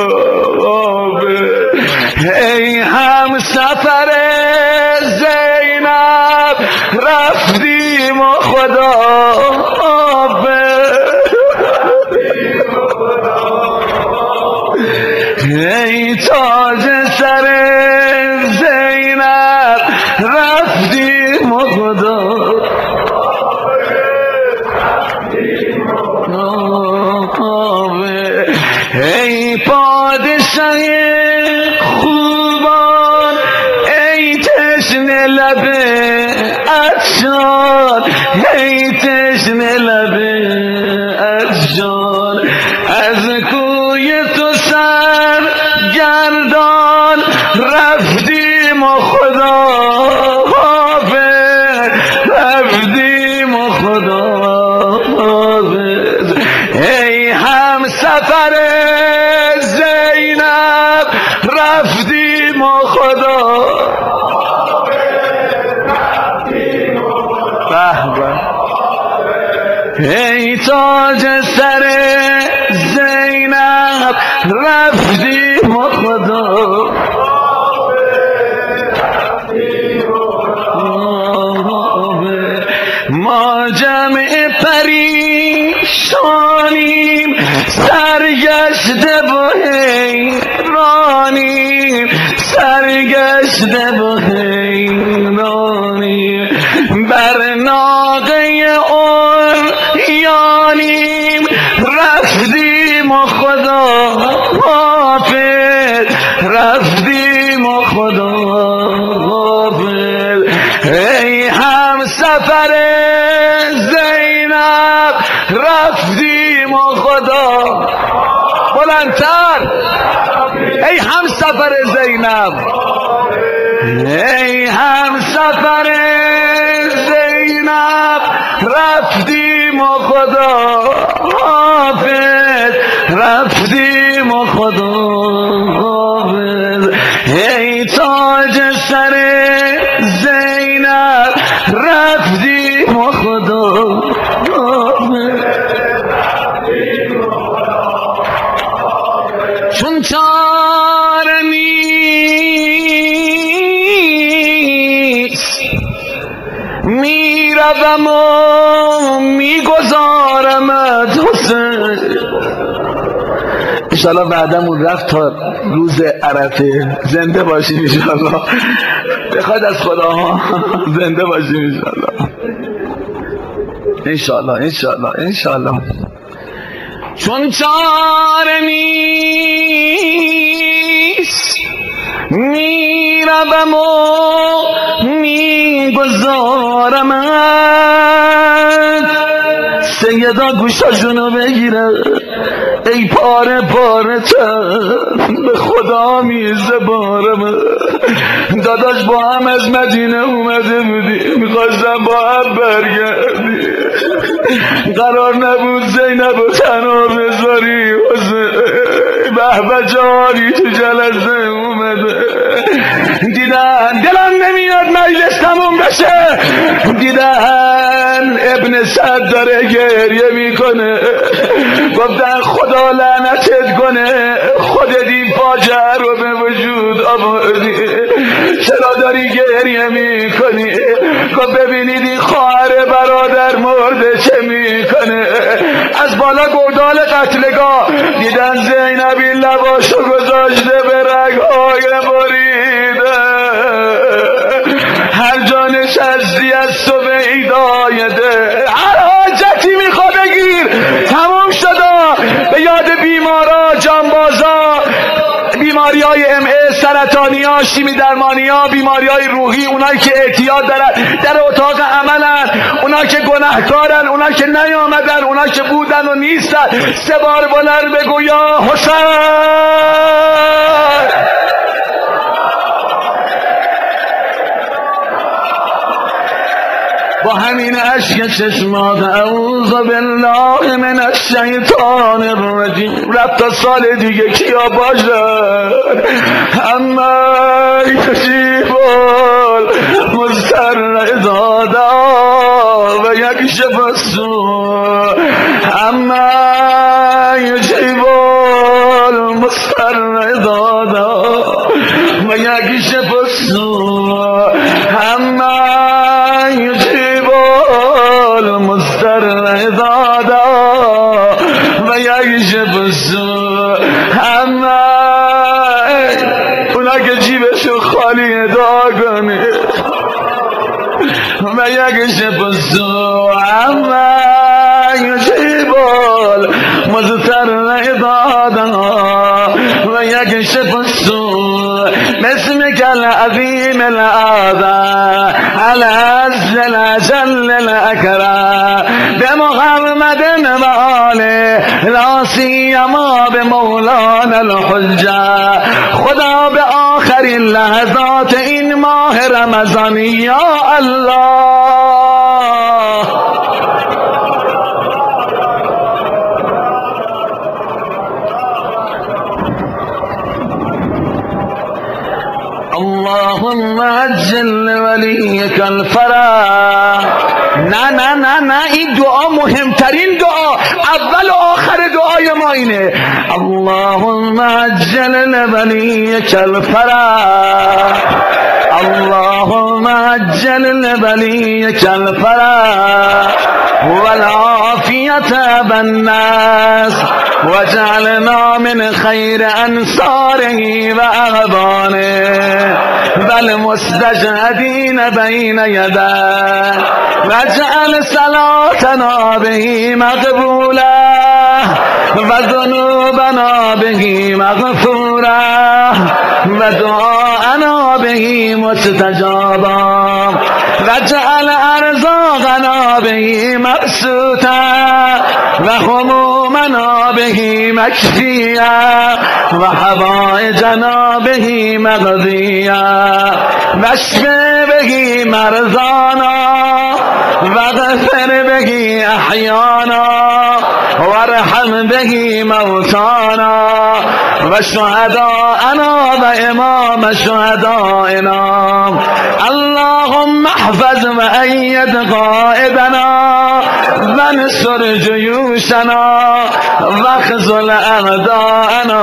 ای هم سفر زینب رفتیم و خدا ای تاج سر زینب رفتیم و خدا ای پادشاه خوبان ای تشنه لب عطشان ای تشنه لب عطشان از کوی تو سر گردان رفتیم و خدا حافظ رفتیم و خدا حافظ ای هم سفر زینب رفتیم و خدا ای تاج سر زینب رفتیم و خدا ما جمع پریشانیم سرگشته و حیرانیم سرگشته و حیرانیم بر ناقه اوریانیم رفتیم و خدا حافظ رفتیم و خدا حافظ ای هم سفر زینب رفتیم و خدا بلندتر ای هم سفر زینب ای هم سفر زینب رفتیم و خدا حافظ رفتیم و خدا حافظ ای تاج سر زینب رفتیم و خدا حافظ چون چاره نیست میروم و میگذارمت حسین انشاءالله بعدمون رفت تا روز عرفه زنده باشیم انشاءالله بخواد از خدا ها زنده باشیم انشاءالله انشاءالله انشاءالله چون چاره نیست میروم و میگذارمت سیدا گوشاشونو بگیره ای پاره پاره به خدا میزه بارم داداش با هم از مدینه اومده بودی میخواستم با هم برگردی قرار نبود زینب و تنها بذاری بهبه جاری تو جلسه اومده دیدن دلم نمیاد مجلس تموم بشه دیدن ابن سعد داره گریه میکنه گفتن خدا لعنتت کنه خودت این فاجعه رو به وجود آوردی. چرا داری گریه میکنی؟ خب ببینید این خواهر برادر مرده چه میکنه. از بالا گودال قتلگاه دیدن زینبی لباشو گذاشته به رگهای بریده. هر جا نشستی از تو به هدایته، هر حاجتی میخوا بگیر تمام شده. به یاد بیمارا، جانبازا، بیماری های سرطانی ها، شیمی درمانی ها، بیماری های روحی، اونایی که اعتیاد دارن در اتاق عملن، اونایی که گناهکارن، اونایی که نیامدن، اونایی که بودن و نیستن، 3 بار بلند بگو یا حسین. با همین عشق چشمات اعوذ بالله من الشیطان الرجیم. رب تا سال دیگه کیا باشن؟ اما یجیب المضطر اذا دعا و یکشف السوء. اما یجیب المضطر اذا دعا و یکشف السوء. اما یجیب المضطر اذا دعا و یکشف السوء. اما اونا که جیبشو خالی دعا کنه و یکشف السوء. اما یجیب المضطر اذا دعا و یکشف السوء. باسمك العظیم الاعظم العز الاجل الاکرم بمحمد و آله لا سیما به مولانا الحجه. خدا به آخرین لحظات این ماه رمضان یا الله اللهم عجل ولیک الفرج. نه این دعا مهمترین دعا، اول و آخر دعای ما اینه. اللهم عجل ولیک الفرج. اللهم عجل ولیک الفرج والعافیة بالناس وجعلنا من خیر انصاره و اغبانه والمستجهدین بین یده وجعل صلاتنا به مقبوله و ذنوبنا به مغفوره و دعاءنا به مستجابا وجعل ارزاقنا به مبسوطا و همومنا به مکفیه و حوائجنا به مقضیه واشف به مرضانا واغفر به احیانا وارحم به موتانا و شهداءنا و امام شهدائنا. اللهم احفظ و اید قائدنا وانصر جیوشنا واخذل اعداءنا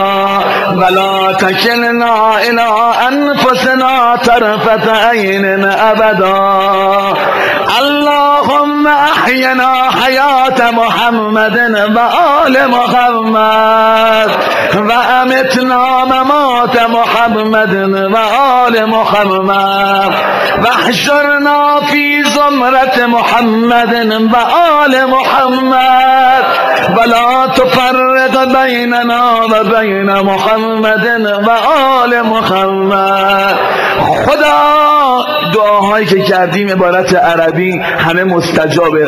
ولا تکلنا الى انفسنا طرفة عین ابدا. اللهم احینا حیات محمد و آل محمد و امتنا ممات محمد و آل محمد و احشرنا فی زمرت محمد و آل محمد ولا تفرق بیننا و بین محمد و آل محمد. خدا دعاهایی که کردیم عبارت عربی همه مستجابه.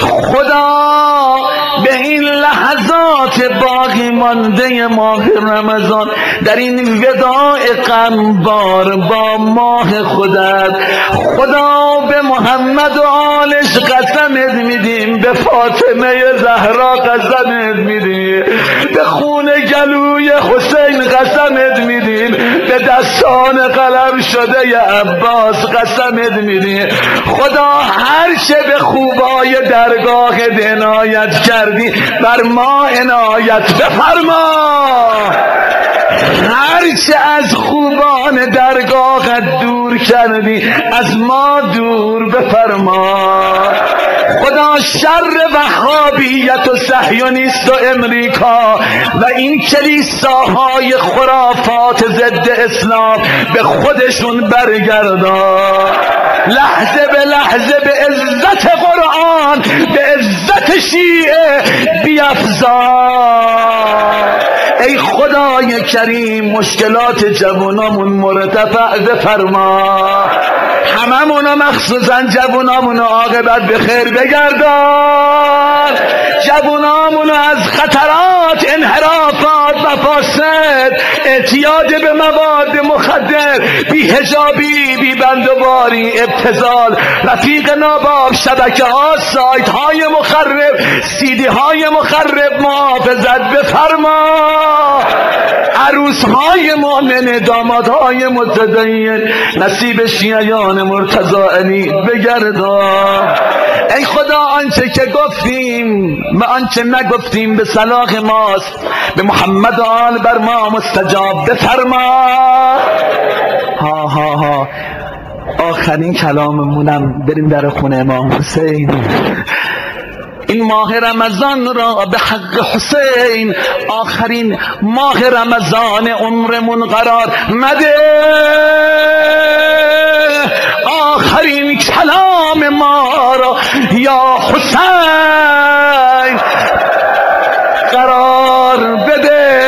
خدا به این لحظات باقی مانده ماه رمضان در این وداع غمبار با ماه خودت، خدا به محمد و آلش قسمت میدیم، به فاطمه زهرا قسمت میدیم، به خون گلوی حسین قسمت میدیم، به دستان قلم شده ی عباس قسمت میدیم. خدا هر چه به خوبای درگاه عنایت کردی بر ما عنایت بفرما. هرچه از خوبان درگاهت دور کردی از ما دور بفرما. خدا شر وهابیت و صهیونیست و امریکا و این کلیساهای خرافات ضد اسلام به خودشون برگردان. لحظه به لحظه به عزت قرآن، به عزت شیعه بیفزا. ای خدای کریم مشکلات جوانامون مرتفع بفرما، هممونو مخصوصا جوانامونو عاقبت به خیر بگردان. جوانامونو از خطرات، انحرافات و فاسد، اعتیاد به مواد مخدر، بی‌حجابی، بی‌بندوباری، ابتذال، رفیق ناباب، شبکه ها، سایت های مخرب، سیدی های مخرب محافظت بفرما. عروس های مؤمن، داماد های متدین نصیب شیعیان مرتضی علی بگردان. ای خدا آنچه که گفتیم و آنچه نگفتیم به صلاح ماست، به محمد و آل بر ما مستجاب بفرما. ها ها ها آخرین کلاممونم بریم در خونه امام حسین. این ماه رمضان را به حق حسین آخرین ماه رمضان عمرمون قرار مده. آخرین کلام ما را یا حسین قرار بده.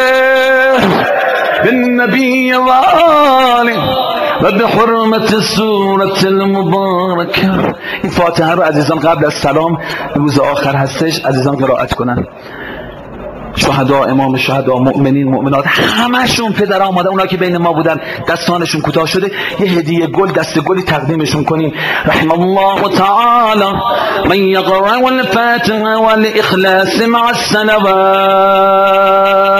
به نبی و آله و به حرمت سورة المبارکه. این فاتحه رو عزیزان قبل از سلام روز آخر هستش عزیزان قرائت کنن. شهدا، امام شهدا، مؤمنین، مؤمنات، همشون پدر آمده، اونا که بین ما بودن دستانشون کوتاه شده، یه هدیه گل، دست گلی تقدیمشون کنیم. رحم الله تعالی من یقرأ الفاتحه والاخلاص مع الصلوات.